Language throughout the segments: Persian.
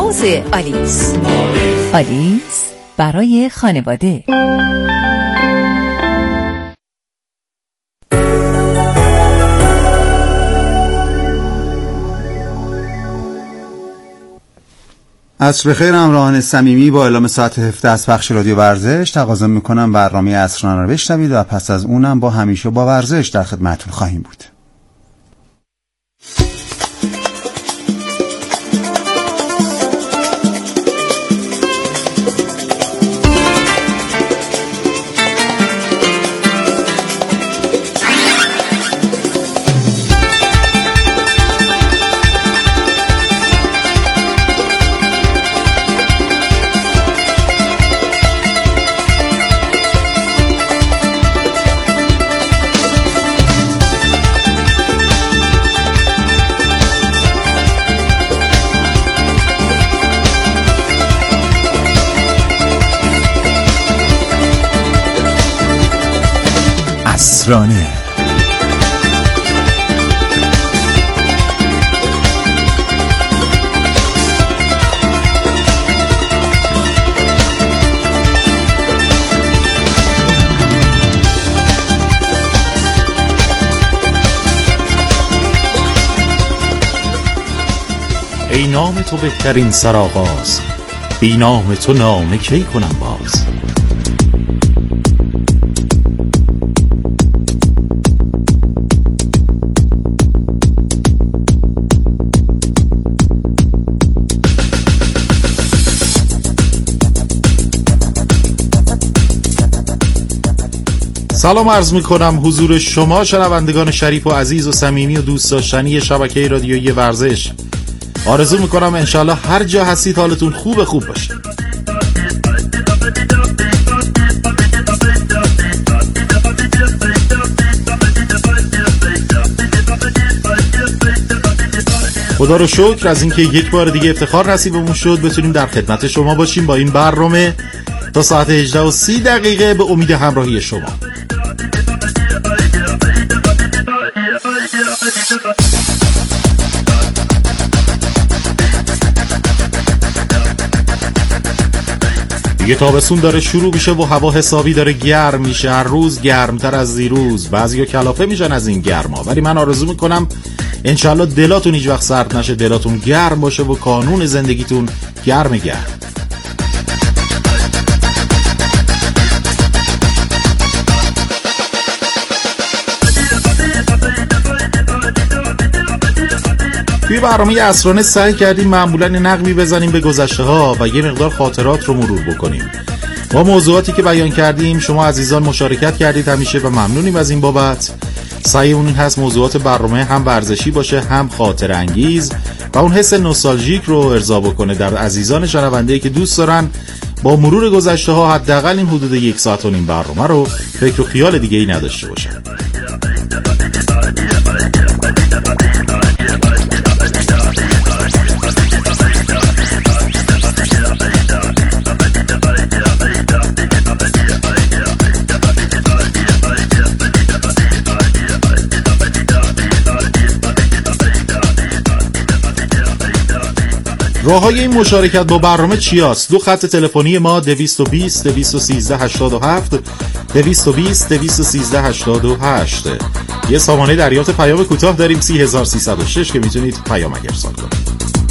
راز آلیس. آلیس برای خانواده. عصر بخیر همراهان صمیمی. با اعلام ساعت 17 از پخش رادیو ورزش تقاضا میکنم برنامه عصرانه رو بشنوید و پس از اونم با همیشه با ورزش در خدمتتون خواهیم بود. عصرانه. ای نام تو بهترین سرآغاز، بی نام تو نامه کی کنم باز. سلام عرض میکنم حضور شما شنوندگان شریف و عزیز و صمیمی و دوست داشتنی شبکه رادیویی ورزش. آرزو میکنم انشالله هر جا هستید حالتون خوب باشه. خدا رو شکر از اینکه یک بار دیگه افتخار نصیبمون شد بتونیم در خدمت شما باشیم با این برنامه تا ساعت 18:30 به امید همراهی شما. دیگه تابستون داره شروع میشه و هوا حسابی داره گرم میشه، هر روز گرمتر از دیروز. بعضیا کلافه میشن از این گرما، ولی من آرزو میکنم انشالله دلاتون هیچ وقت سرد نشه، دلاتون گرم باشه و کانون زندگیتون گرم. توی برنامه عصرانه سعی کردیم معمولاً نقبی بزنیم به گذشته ها و یه مقدار خاطرات رو مرور بکنیم. با موضوعاتی که بیان کردیم شما عزیزان مشارکت کردید همیشه و ممنونیم از این بابت. سعیمون این هست موضوعات برنامه هم ورزشی باشه هم خاطر انگیز و اون حس نوستالژیک رو ارضا بکنه در عزیزان شنونده‌ای که دوست دارن با مرور گذشته ها حداقل این حدود 1 ساعت و نیم برنامه رو فکر و خیال دیگه ای نداشته باشن. راه‌های این مشارکت با برنامه چی هست؟ 2 خط تلفنی ما 220 213 87 220 213 88. یه سامانه دریافت پیام کوتاه داریم 30306 که میتونید پیام ارسال کنید.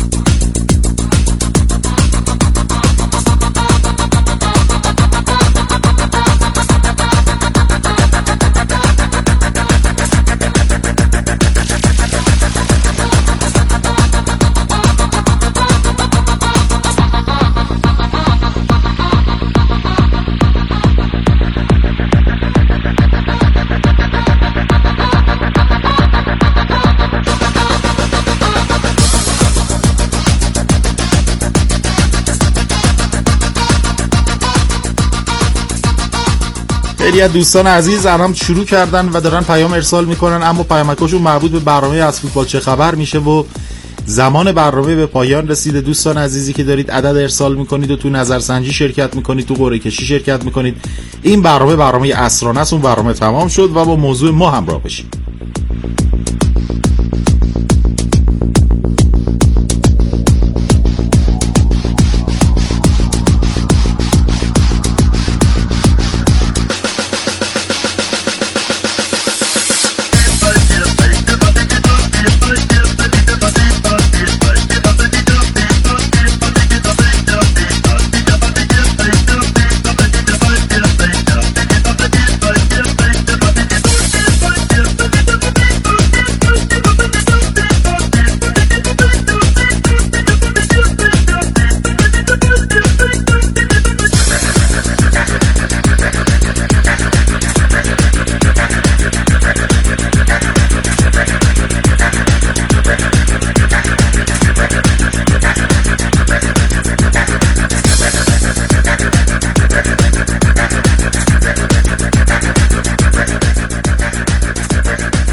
خیلی از دوستان عزیز الان شروع کردن و دارن پیام ارسال میکنن، اما پیامکاشون مربوط به برنامه از فوتبال چه خبر میشه و زمان برنامه به پایان رسیده. دوستان عزیزی که دارید عدد ارسال میکنید و تو نظرسنجی شرکت میکنید، تو قرعه کشی شرکت میکنید، این برنامه عصرانه است. اون برنامه تمام شد و با موضوع ما همراه بشید.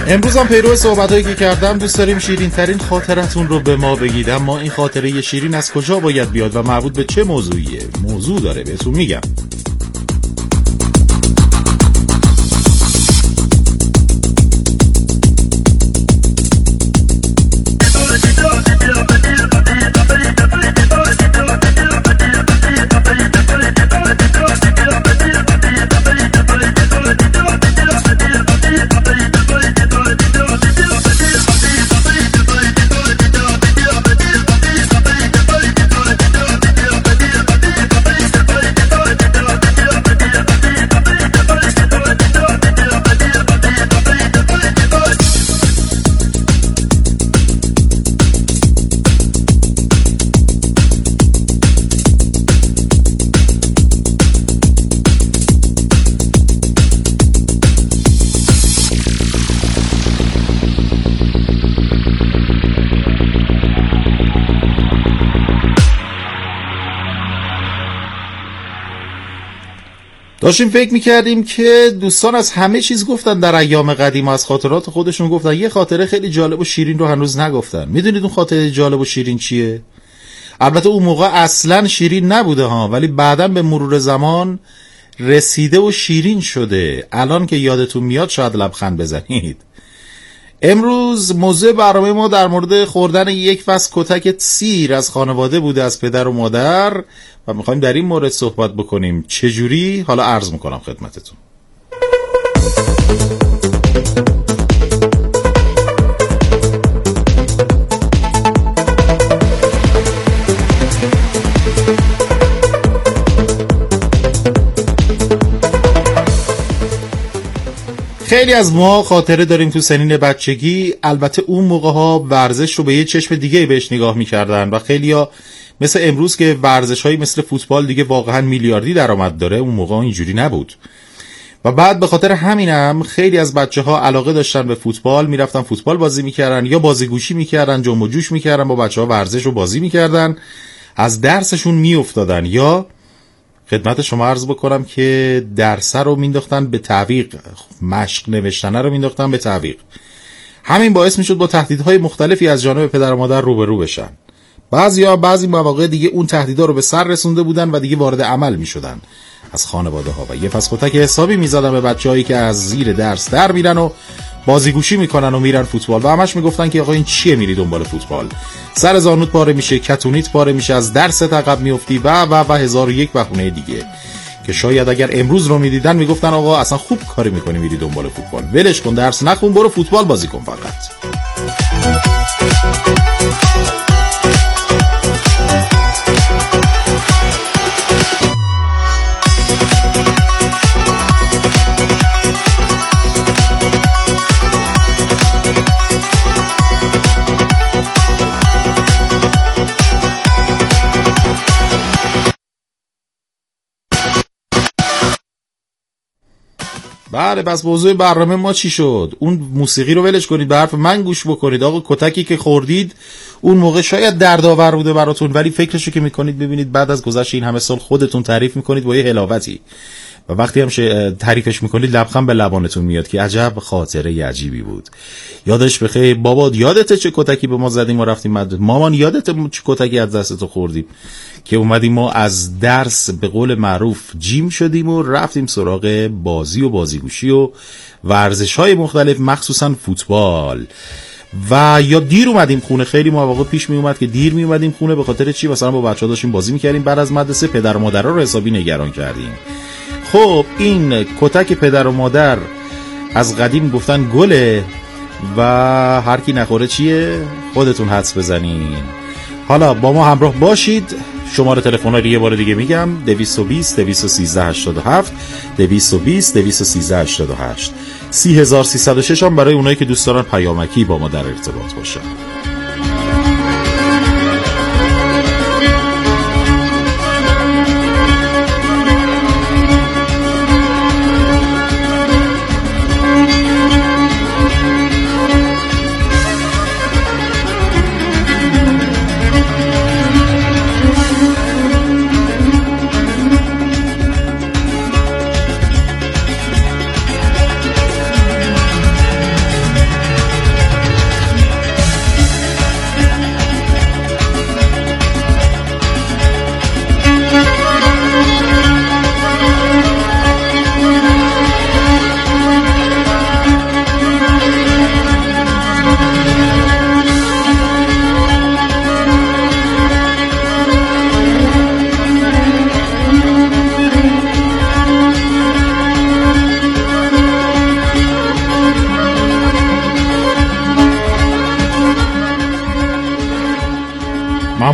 امروز هم پیرو صحبتایی که کردم دوست داریم شیرین ترین خاطرتون رو به ما بگید. اما این خاطره شیرین از کجا باید بیاد و مربوط به چه موضوعیه؟ موضوع داره، بهتون میگم. داشتیم فکر میکردیم که دوستان از همه چیز گفتن در ایام قدیم، از خاطرات خودشون گفتن. یه خاطره خیلی جالب و شیرین رو هنوز نگفتن. میدونید اون خاطره جالب و شیرین چیه؟ البته اون موقع اصلا شیرین نبوده ها، ولی بعداً به مرور زمان رسیده و شیرین شده. الان که یادتون میاد شاید لبخند بزنید. امروز موضوع برنامه ما در مورد خوردن یک فصل کتک سیر از خانواده بوده، از پدر و مادر، و میخوایم در این مورد صحبت بکنیم. چجوری؟ حالا عرض میکنم خدمتتون. خیلی از ما خاطره داریم تو سنین بچگی. البته اون موقع ها ورزش رو به یه چشم دیگه بهش نگاه میکردن و خیلی ها مثل امروز که ورزش هایی مثل فوتبال دیگه واقعا میلیاردی درآمد داره، اون موقع اینجوری نبود. و بعد به خاطر همینم خیلی از بچه ها علاقه داشتن به فوتبال، میرفتن فوتبال بازی میکردن یا بازیگوشی میکردن، جنب و جوش میکردن، با بچه ها ورزش رو بازی میکردن، از درسشون میافتادن یا خدمت شما عرض بکنم که درس رو مینداختن به تعویق، مشق نوشتن رو مینداختن به تعویق. همین باعث میشد با تهدیدهای مختلفی از جانب پدر و مادر روبرو بشن. بعضی مواقع دیگه اون تهدیدها رو به سر رسونده بودن و دیگه وارد عمل میشدن از خانواده ها و یه پس کتک حسابی میزدن به بچه‌هایی که از زیر درس در میرن و بازیگوشی میکنن و میرن فوتبال و همش میگفتن که آقا این چیه میری دنبال فوتبال؟ سر زانوت پاره میشه، کتونیت پاره میشه، از درست عقب میافتی و 1001 بهونه دیگه که شاید اگر امروز رو میدیدن میگفتن آقا اصلا خوب کاری میکنی میری دنبال فوتبال، ولش کن، درس نخون، برو فوتبال بازی کن فقط. بله، پس موضوع برنامه ما چی شد؟ اون موسیقی رو ولش کنید، به حرف من گوش بکنید. آقا کتکی که خوردید اون موقع شاید دردآور بوده براتون، ولی فکرشو که میکنید ببینید بعد از گذشت این همه سال خودتون تعریف میکنید با یه حلاوتی و وقتی هم تعریفش میکنید لبخند به لبانتون میاد که عجب خاطره عجیبی بود. یادش بخیر بابا، یادته چه کتکی به ما زدیم و رفتیم مدرسه؟ مامان یادته چه کتکی از دستتو خوردیم که اومدیم ما از درس به قول معروف جیم شدیم و رفتیم سراغ بازی و بازیگوشی و ورزش‌های مختلف، مخصوصا فوتبال. و یا دیر اومدیم خونه. خیلی مواقع پیش می اومد که دیر می اومدیم خونه. به خاطر چی؟ مثلا با بچه‌ها داشتیم بازی می‌کردیم، بعد از مدرسه پدر و مادرها رو حسابی نگران کردیم. خب این کتک پدر و مادر از قدیم گفتن گله و هر کی نخوره چیه؟ خودتون حدس بزنین. حالا با ما همراه باشید. شماره تلفن رو یه بار دیگه میگم: 220 213 87 220 213 88 3306 هم برای اونایی که دوست دارن پیامکی با ما در ارتباط باشن.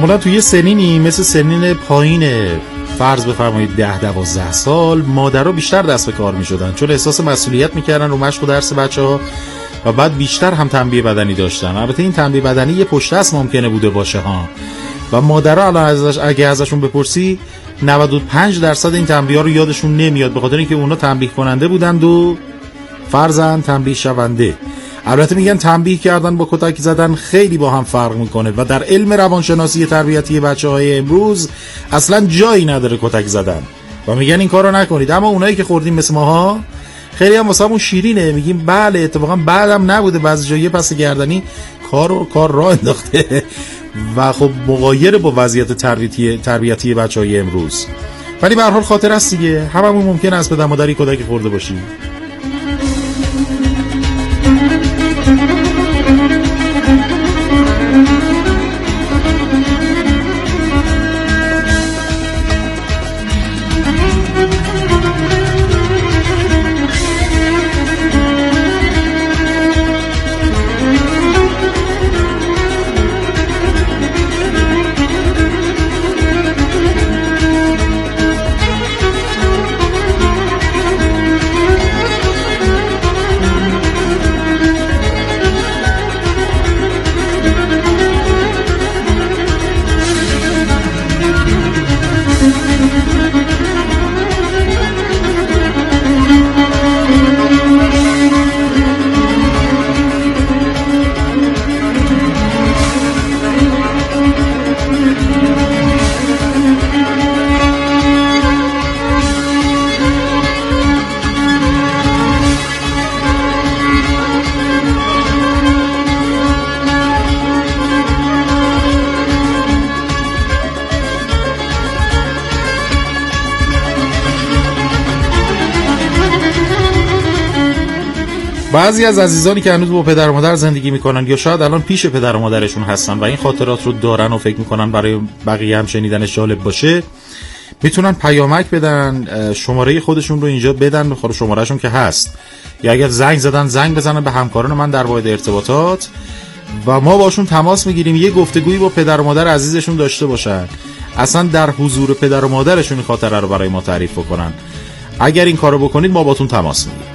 معمولا توی سنینی مثل سنین پایین فرض بفرمایید 10-12 سال مادرها بیشتر دست به کار می شدن، چون احساس مسئولیت میکردن رو مشق و درس بچه ها و بعد بیشتر هم تنبیه بدنی داشتن. البته این تنبیه بدنی یه پشت دست ممکنه بوده باشه ها، و مادرها الان اگه ازشون بپرسی 95% این تنبیه ها رو یادشون نمیاد، به خاطر اینکه اونا تنبیه کننده بودند و فرزند تنبیه شونده. البته میگن تنبیه کردن با کتک زدن خیلی با هم فرق میکنه و در علم روانشناسی تربیتی بچه‌های امروز اصلا جایی نداره کتک زدن و میگن این کارو نکنید. اما اونایی که خوردیم مثل ماها خیلی هم واسمون شیرینه، میگیم بله اتفاقا بعدم نبوده، بعضی جایی پس گردنی کار راه انداخته و خب مغایر با وضعیت تربیتی بچه‌های امروز. ولی به هر حال خاطر است دیگه، هممون ممکنه از پدر مادری کتک خورده باشیم. بعضی از عزیزانی که هنوز با پدر و مادر زندگی میکنن یا شاید الان پیش پدر و مادرشون هستن و این خاطرات رو دارن و فکر میکنن برای بقیه هم شنیدنش جالب باشه، میتونن پیامک بدن، شماره خودشون رو اینجا بدن، بخوره شمارهشون که هست، یا اگر زنگ زدن زنگ بزنن به همکاران من در واحد ارتباطات و ما باشون تماس میگیریم، یه گفتگویی با پدر و مادر عزیزشون داشته باشن، اصلا در حضور پدر و مادرشون این خاطره رو برای ما تعریف بکنن. اگر این کارو بکنید ما باتون تماس میگیریم.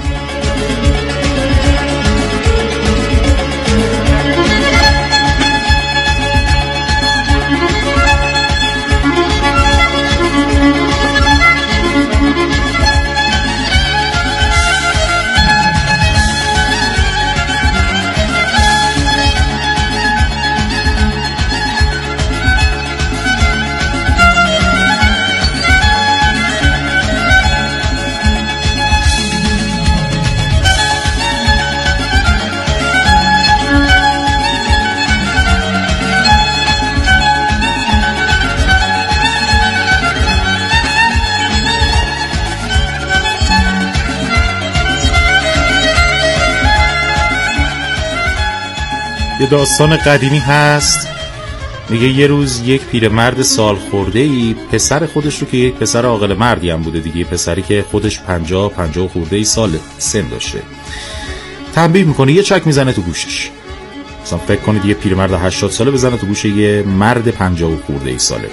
یه داستان قدیمی هست، میگه یه روز یک پیرمرد سال خورده‌ای پسر خودش رو، که یک پسر عاقل مردی هم بوده دیگه، پسری که خودش 50 خورده‌ای سال سن داشته، تنبیه میکنه، یه چک میزنه تو گوشش. مثلا فکر کنید یه پیرمرد 80 ساله بزنه تو گوش یه مرد 50 خورده‌ای ساله.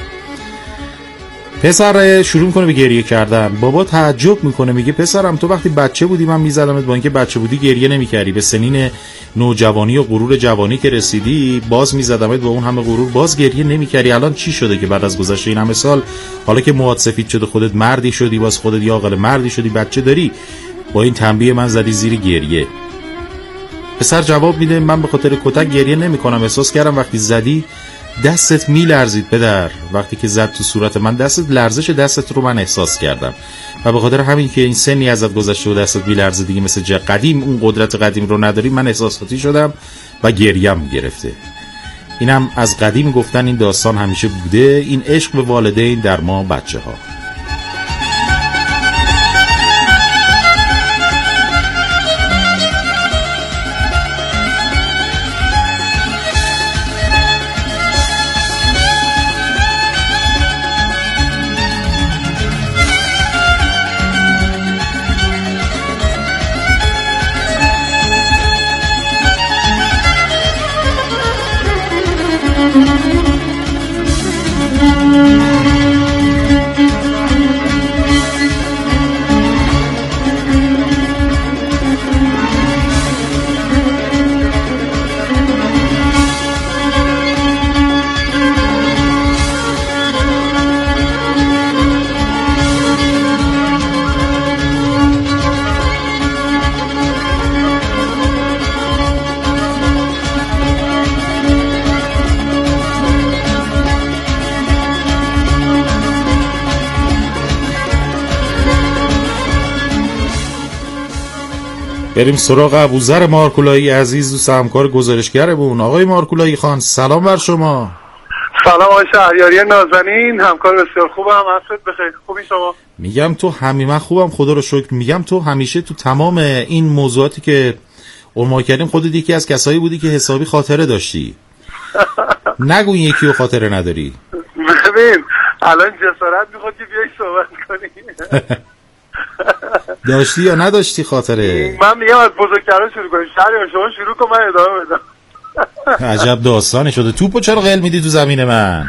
پسر شروع میکنه به گریه کردن. بابا تعجب میکنه، میگه پسرم تو وقتی بچه بودی من میزدمت، با اینکه بچه بودی گریه نمیکردی، به سنین نوجوانی و غرور جوانی که رسیدی باز میزدمت، با اون همه غرور باز گریه نمیکردی. الان چی شده که بعد از گذشته این همه سال، حالا که موهات سفید شده، خودت مردی شدی، باز خودت یه عاقل مردی شدی، بچه داری، با این تنبیه من زدی زیر گریه؟ پسر جواب میده من به خاطر کتک گریه نمیکنم، احساس کردم وقتی زدی دستت میلرزید پدر، وقتی که زد تو صورت من دستت، لرزش دستت رو من احساس کردم و به خاطر همین که این سنی ازت گذشته و دستت میلرزه دیگه، مثل قدیم اون قدرت قدیم رو نداری، من احساساتی شدم و گریم گرفته. اینم از قدیم گفتن این داستان همیشه بوده، این عشق به والدین در ما بچه ها. بریم سراغ ابوذر مارکولایی عزیز، دوست همکار گزارشگرمون. آقای مارکولایی خان سلام بر شما. سلام آقای شهریاری نازنین، همکار بسیار خوبم. عصرت بخیر. خوبی شما؟ میگم تو من خوبم خدا رو شکر. میگم تو همیشه تو تمام این موضوعاتی که عنوان کردیم خودت یکی از کسایی بودی که حسابی خاطره داشتی. نگو این یکی رو خاطره نداری. ببین الان جسارت میخواد که بیایی صحبت کنی. داشتی یا نداشتی خاطره؟ من میگم از بزرگترها شروع کنیم. شهریار شما شروع کن، من ادامه بدم. عجب داستانی شده. توپو چرا قل میدی تو زمین من؟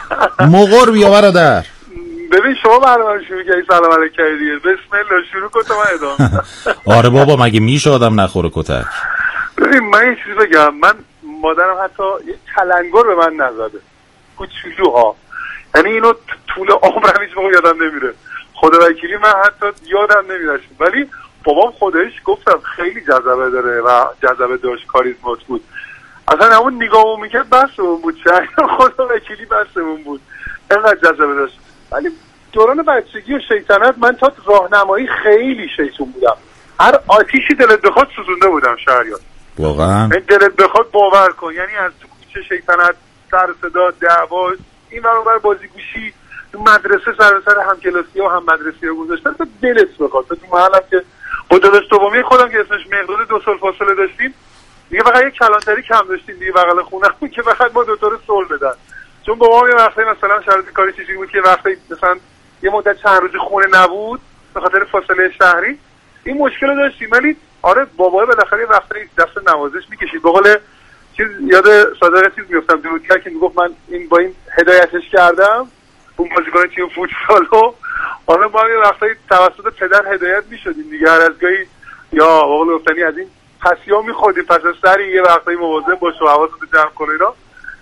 مغور بیا برادر. ببین شما برنامه رو شروع کردی، سلام علیک کردی دیگه. بسم الله شروع کن تا من ادامه. آره بابا مگه میشه آدم نخوره کتک؟ ببین من یه چیزی بگم. من مادرم حتی یه تلنگر به من نزده، کوچولوها. یعنی اینو طول عمرم هیچ موقع یادم نمیره. خدا وکیلی من حتی یادم نمیره. ولی بابام خودش گفتم خیلی جذبه داره و جذبه داشت، کاریزمات بود. اصلا همون نگاهمون میکرد بسمون بود. شاید خدا وکیلی بسمون بود، اینقدر جذبه داشت. ولی دوران بچگی و شیطنت من تا راهنمایی خیلی شیطون بودم. هر آتیشی دلت بخواد سوزونده بودم شهریار. واقعا دلت بخواد باور کن. یعنی از تو کوچه شیطنت، سر صدا، دعوا، این برابر بازیگوشی، تو مدرسه سر همکلاسی و هم مدرسی رو گذاشتن تا دلت بخواد. تو محلم که قدرت دومی خودم که اسمش مقدار 2 سال فاصله داشتیم دیگه، فقط یک کلانتری کم داشتیم دیگه بغل خونم که فقط ما دوتا رو صلح بدن. چون بابام یه وقتی مثلا شرایط کاری چیزی بود که وقتی مثلا یه مدت چند روز خونه نبود به خاطر فاصله شهری، این مشکل رو داشتیم. ولی آره بابا بالاخره وقتی دست نوازش میکشید. به قول چیز یاد صادق چیز میافتم، درودگر که میگفت من این با این هدایتش کردم اون بازیکن تیم فوتسالو. حالا ما یه وقتی توسط پدر هدایت میشدیم دیگه، هر از گاهی یا به قول گفتنی از این پسیا میخوردیم پس از سری یه وقتی مواظب باش و حواست رو جمع کنه. اینا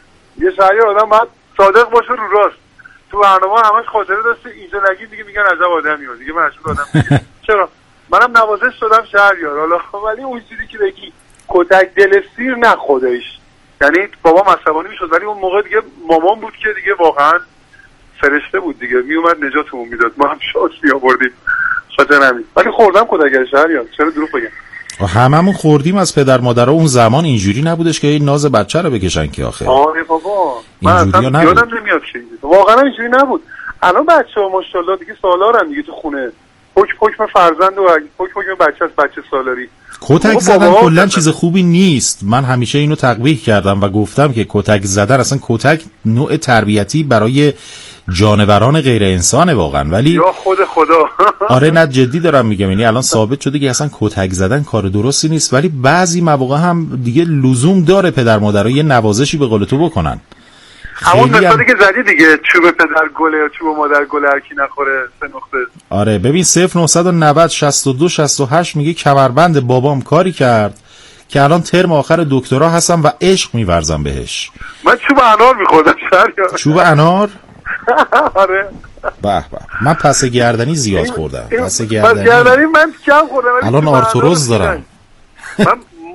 یه شهریار آدم باید صادق باشه رو راست. تو برنامه همش خاطره داشته، اینجا نگید دیگه میگن عجب آدمی ها دیگه. من عجب آدم دیگه. چرا منم نوازش شدم شهریار. حالا ولی اون چیزی که بگی کتک دل سیر نه خودش، یعنی بابام عصبانی میشد. ولی اون موقع دیگه مامان بود که دیگه واقعا فرشته بود دیگه، میومد نجاتمون میداد. ما هم شانس میآوردیم خاطر همین. ولی خوردم کتک شهریار، چرا دروغ بگم. هممون خوردیم از پدر مادرها. اون زمان اینجوری نبودش که این ناز بچه رو بکشن که آخه. آره بابا من اصلا یادم نمیاد چی واقعا اینجوری نبود. الان بچه‌ها ماشاءالله دیگه سالارن دیگه تو خونه. حکم فرزند و حکم بچه از بچه سالاری. کتک زدن کلا چیز خوبی نیست. من همیشه اینو تقبیح کردم و گفتم که کتک زدن اصلا کتک نوع تربیتی برای جانوران غیر انسانه واقعا. ولی یا خدا آره نه جدی دارم میگم، یعنی الان ثابت شده که اصلا کتک زدن کار درستی نیست. ولی بعضی مواقع هم دیگه لزوم داره پدر مادرها یه نوازشی به قول تو بکنن. همون مثالی که زدی دیگه، چوب پدر گله یا چوب مادر گله هر کی نخوره 3 نقطه. آره ببین 0990 62 68 میگه کمربند بابام کاری کرد که الان ترم آخر دکترا هستم و عشق میورزم بهش. من چوب انار میخوردم شهریار. چوب انار؟ آره. به به. من پس گردنی زیاد خوردم. پس گردنی من کم خوردم. الان آرتروز دارم. من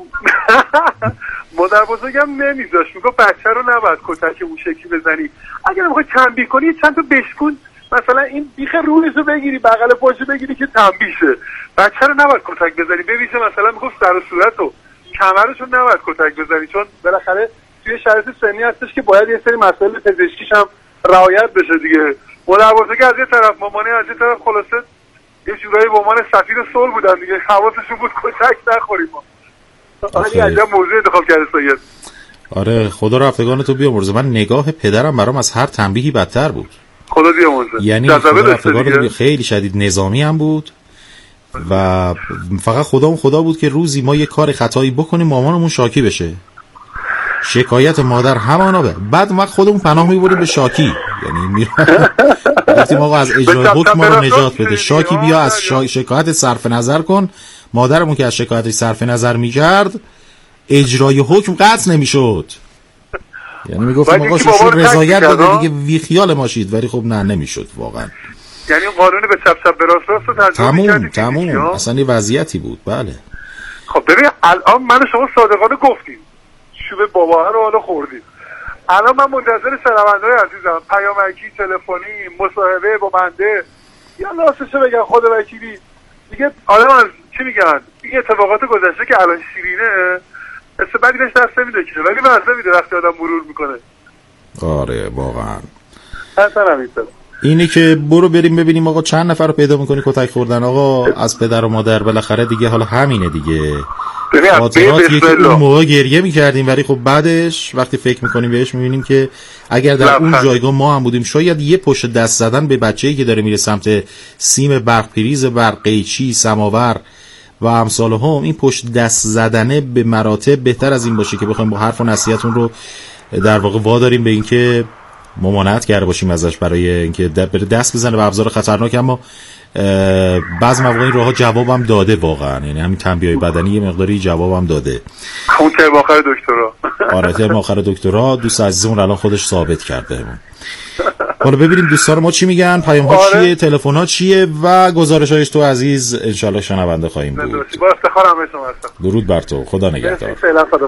مادر بزرگم نمیذاشت، میگفت بچه رو نباید کتک اون شکلی بزنی. اگر میخوای تنبیه کنی چند تا بشکن، مثلا این بیخ روحشو بگیری بغل پاشو بگیری که تنبیه شه. بچه رو نباید کتک بزنی. ببینید مثلا میگفت سر و صورت و کمرشو نباید کتک بزنی، چون بالاخره توی شرایط سنی هستش که باید یه سری مسائل پزشکیش هم رعایت بشه دیگه. مادر بزرگ از یه طرف، مامانی از یه طرف، خلاصه یه جورایی به عنوان سفیر صلح بودن دیگه. حواسشون بود کتک نخوریم. ولی عجب موضوع انتخاب کرده سید. آره خدا رفتگان تو بیامرزه. من نگاه پدرم برام از هر تنبیهی بدتر بود. خدا بیامرزه. یعنی خدا رفتگان خیلی شدید نظامی هم بود و فقط خدا بود که روزی ما یه کار خطایی بکنیم مامانمون شاکی بشه. شکایت مادر همانا بعد وقت خودمون پناه میبریم به شاکی. یعنی گفتیم آقا از اجرای حکم ما رو نجات بده، شاکی بیا از شکایت صرف نظر کن. مادرمون که از شکایتش صرف نظر میکرد اجرای حکم قطع نمیشد. یعنی میگفتیم آقا شو رضایت بده دیگه بی خیال ماشید، ولی خب نه نمیشد واقعا. یعنی قانون به چپ چپ به راست راست رو ترجمه کردیم. تموم اصلا یه وضعیتی بود. بله خب ببین الان من و شما صادقانه گفتیم چوب بابا رو حالا خوردیم. الان من منتظر شنونده‌های عزیزم پیامکی، تلفنی، مصاحبه با بنده یا لاسشو بگن خود وکیلی دیگه. آدم از چی میگن این اتفاقات گذشته که الان شیرینه مثل بدی بهش دست نمیده که، ولی مزه میده وقتی آدم مرور میکنه. آره واقعا حتما همینطور. اینه که برو بریم ببینیم آقا چند نفر رو پیدا میکنی کتک خوردن آقا از پدر و مادر، بالاخره دیگه حالا همینه دیگه. خاطراتی که اون موقع گریه میکردیم ولی خب بعدش وقتی فکر میکنیم بهش میبینیم که اگر در اون جایگاه ما هم بودیم شاید یه پشت دست زدن به بچه‌ای که داره میره سمت سیم برق پریز برق قیچی سماور و امثال هم، این پشت دست زدنه به مراتب بهتر از این باشه که بخوایم با حرف و نصیحتون رو در واقع واداریم به اینکه ممانعت کرده باشیم ازش برای اینکه بره دست بزنه به ابزار خطرناک. اما بعضی مواقع این راهها جوابم داده واقعا، یعنی همین تنبیه‌های بدنی یه مقداری جوابم داده. اون ترم آخر دکترا آره ترم آخر دکترا دوست عزیزمون الان خودش ثابت کرد بهمون. حالا ببینیم دوستان ما چی میگن، پیام ها چیه، تلفن ها چیه و گزارش هایش تو عزیز انشالله شنونده خواهیم بود. با افتخار همه شما هستم. درود بر تو، خدا نگهدار. فعلا خدا.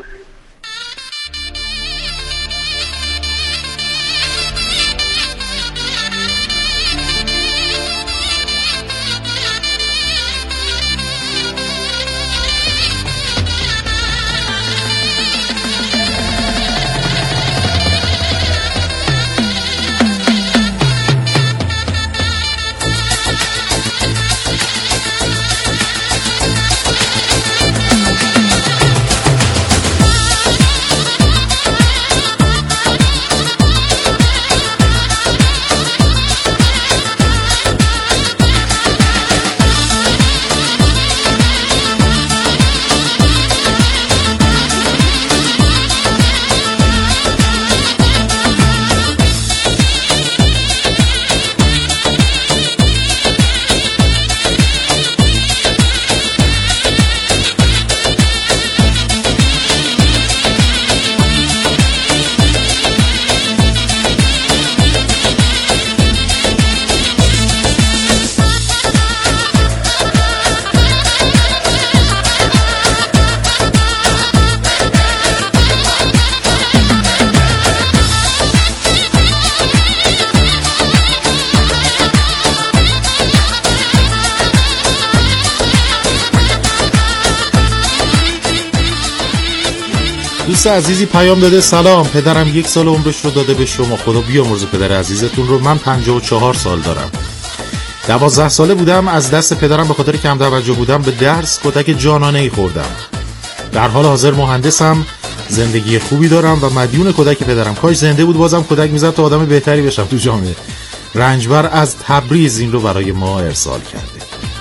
دوست عزیزی پیام داده سلام، پدرم 1 سال عمرش رو داده به شما، خدا بیامرزه پدر عزیزتون رو. من 54 سال دارم، 12 ساله بودم از دست پدرم به خاطر کم توجه بودم به درس کتک جانانه‌ای خوردم. در حال حاضر مهندسم، زندگی خوبی دارم و مدیون کتک پدرم. کاش زنده بود بازم کتک میزد تا آدم بهتری بشم تو جامعه. رنجبر از تبریز این رو برای ما ارسال کرده.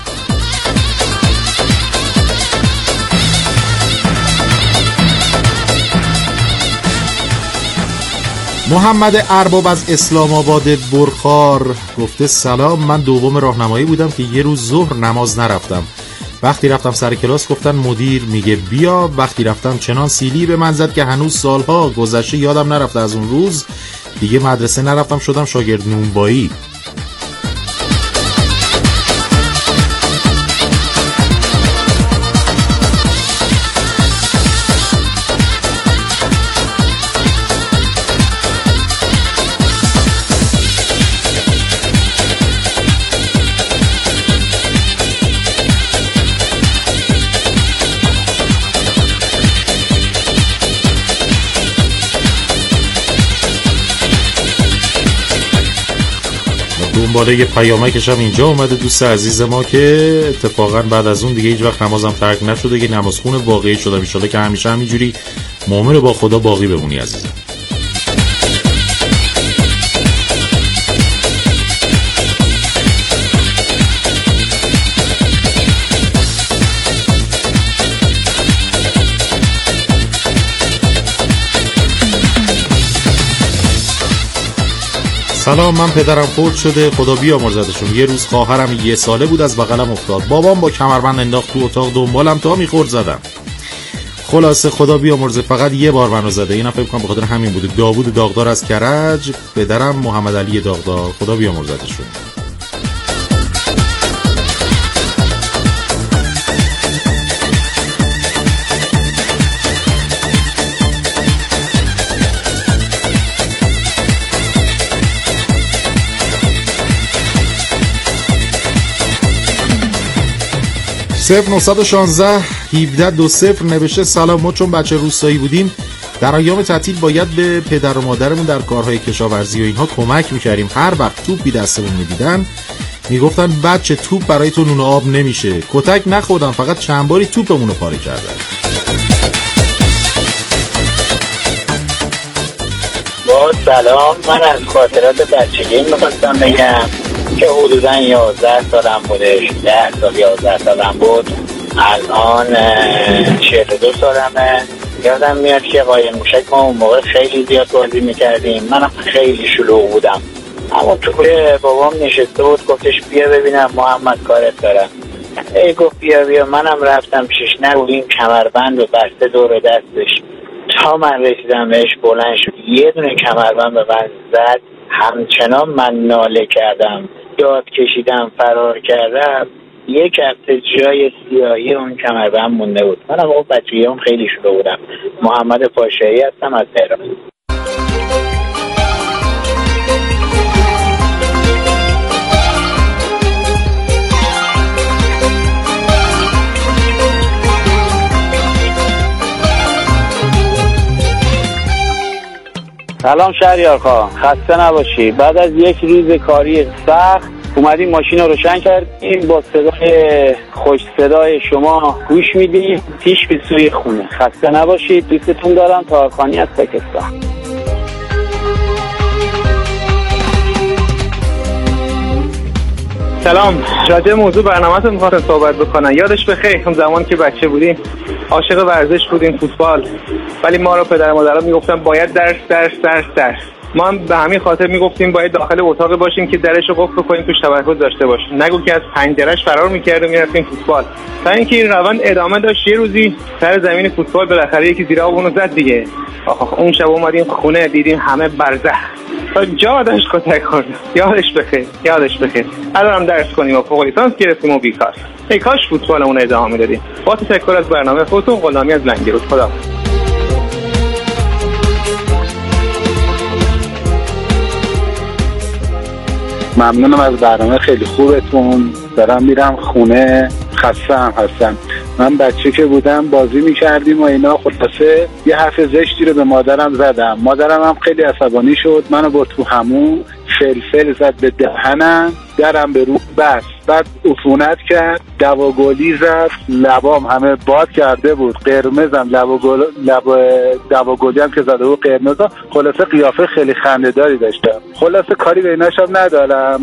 محمد ارباب از اسلام آباد برخار گفته سلام، من دوم راهنمایی بودم که یه روز ظهر نماز نرفتم. وقتی رفتم سر کلاس گفتن مدیر میگه بیا. وقتی رفتم چنان سیلی به من زد که هنوز سالها گذشته یادم نرفته از اون روز. دیگه مدرسه نرفتم، شدم شاگرد نونوایی. دنباله پیامکش هم اینجا اومده دوست عزیز ما که اتفاقا بعد از اون دیگه هیچ وقت نمازم ترک نشده که نمازخون واقعی شدم. ان شاءالله که همیشه همینجوری مؤمن با خدا باقی بمونی عزیزم. سلام، من پدرم فوت شده خدا بیامرزدشون. یه روز خواهرم 1 ساله بود از بغلم افتاد، بابام با کمربند انداخت تو اتاق، دنبالم تا میخورد زدم. خلاصه خدا بیامرزه فقط یه بار منو زده. اینا فکر کنم به خاطر همین بوده. داوود داغدار از کرج، پدرم محمد علی داغدار خدا بیامرزدشون. 0916 1720 نوشته سلام، ما چون بچه روستایی بودیم در ایام تعطیل باید به پدر و مادرمون در کارهای کشاورزی و اینها کمک میکردیم. هر وقت توپی دستمون میدیدن میگفتن بچه توپ برای تو نون آب نمیشه. کتک نخوردم، فقط چند باری توپمون رو پاره کردن. با سلام، من از خاطرات بچگی میخواستم بگم که حدوداً 11 سالم بودش، 10 سال 11 سالم بود. الان 42 سالمه. یادم میاد که قایم موشک ما اون موقع خیلی زیاد بازی میکردیم. منم خیلی شلوغ بودم، اما تو که بابام نشسته بود گفتش بیا ببینم محمد کارت دارم. ای گفت بیا. منم رفتم پیشش، نگوییم کمربند و بسته دور دستش. تا من رسیدم بهش بلند شد، یه دونه کمربند به من زد. همچنان من ناله کردم، داد کشیدم، فرار کردم. یک هفته جای سیاهی اون کمربند مونده بود. منم اون بچگیام خیلی شلوغ بودم. محمد پاشایی هستم از تهران. سلام شهریار خان، خسته نباشی. بعد از یک روز کاری سخت اومدیم ماشین رو روشن کردیم، با صدای خوش صدای شما گوش میدیم پیش به سوی خونه. خسته نباشید، دوستتون دارم. تاهرخانی از پاکستان. سلام، راجع موضوع برنامه‌تون می‌خواستم صحبت بکنم. یادش بخیر اون زمان که بچه بودیم عاشق ورزش بودیم، فوتبال، ولی ما رو پدر مادرها میگفتن باید درس. ما هم به همین خاطر میگفتیم باید داخل اتاق باشیم که درش رو قفل کنیم، توش تمرکز داشته باشیم. نگو که از پنجره‌اش فرار می‌کردیم می‌رفتیم فوتبال. تا اینکه این روند ادامه داشت، یه روزی سر زمین فوتبال بالاخره یکی زیر آبونو زد دیگه. اون شب اومدیم خونه دیدیم همه برزخ. تا جا داشت کتک خورد. یادش بخیر. الان درس کنیم و فوق لیسانس گرفتیم و بیکار. ای کاش فوتبالمون ادامه میدادیم. با تشکر از برنامه خودتون. غلامی از لنگرود. خدا. ممنونم از برنامه خیلی خوبتون. دارم میرم خونه، خستم هستم. من بچه که بودم بازی میکردیم و اینا، خلاصه یه حرف زشتی رو به مادرم زدم. مادرم هم خیلی عصبانی شد، منو برد تو همون، فلفل زد به دهنم، درم به رو بست، بعد عفونت کرد، دواگلی زد، لبام همه باد کرده بود، قرمزم، دواگلی هم که زده بود قرمزم. خلاصه قیافه خیلی خنده‌داری داشتم. خلاصه کاری به ایناشم ندارم.